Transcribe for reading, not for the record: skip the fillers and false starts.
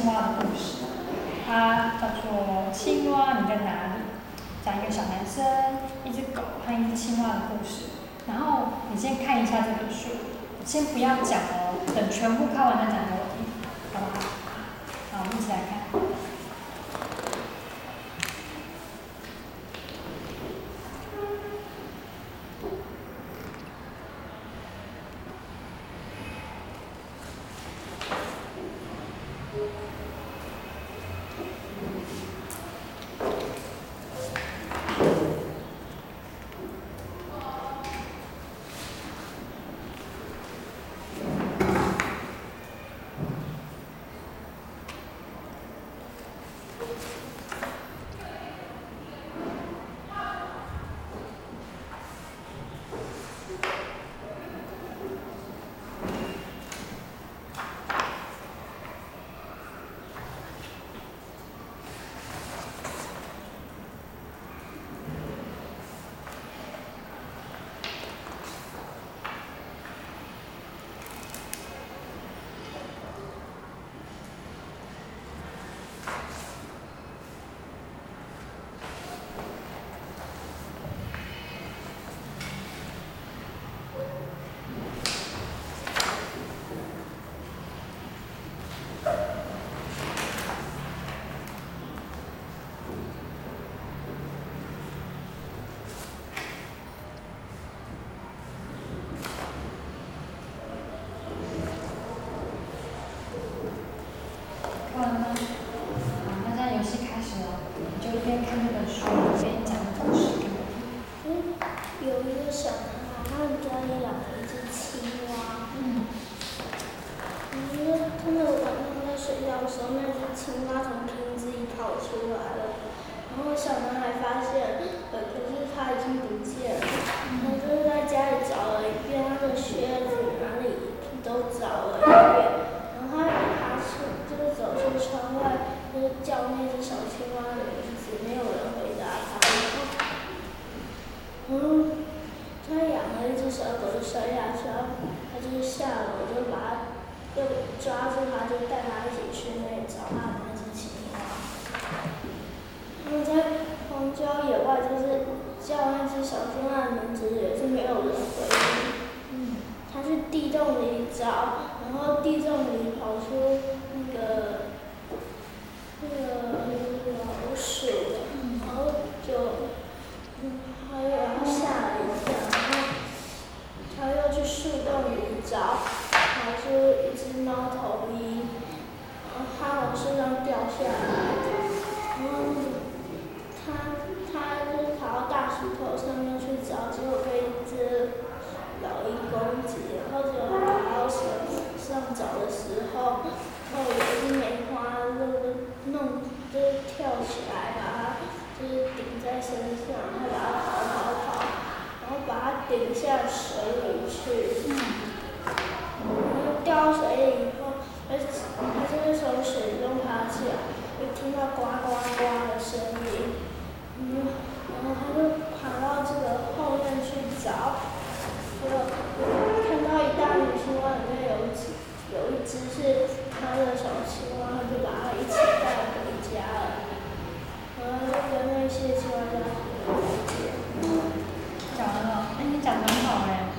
青蛙的故事，它叫做《青蛙你在哪里》，讲一个小男生、一只狗和一只青蛙的故事。然后你先看一下这本书，先不要讲哦，等全部看完再讲给我听，好不好？好，我们一起来看。看完了吗？好，那现在游戏开始了，你就一边看这本书，一边讲故事给我听。 有一个小男孩，他们家里养了一只青蛙。他们晚上在睡觉的时候，那只青蛙从瓶子里跑出来了。然后小男孩发现，可是它已经不见了。他就是在家里找了一遍，他的靴子哪里都找了一遍。然后他爬出，就是走出窗外，就是叫那只小青蛙的名字，没有人回答他。然后他养了一只小狗，就摔下去，然后他就下楼，就把它又抓住它，就带它一起去那里找他的那只青蛙。他们在荒郊野外，就是叫那只小青蛙的名字，也是没有人回应。他去地洞里找，然后地洞里跑出那个老鼠，然后他又把它吓了一跳，然后他又去树洞里找，跑出一只猫头鹰，然后它从树上掉下来，然后他就跑到大石头上面去找，结果被一只老鹰攻击，然后结果他爬到树上找的时候，然后有一只梅花就是跳起来把它就是顶在身上，然后把它跑，然后把它顶下水里去。然后掉到水里以后，它就是从水中爬起来，就听到呱呱呱的声音。然后他就爬到这个后面去找，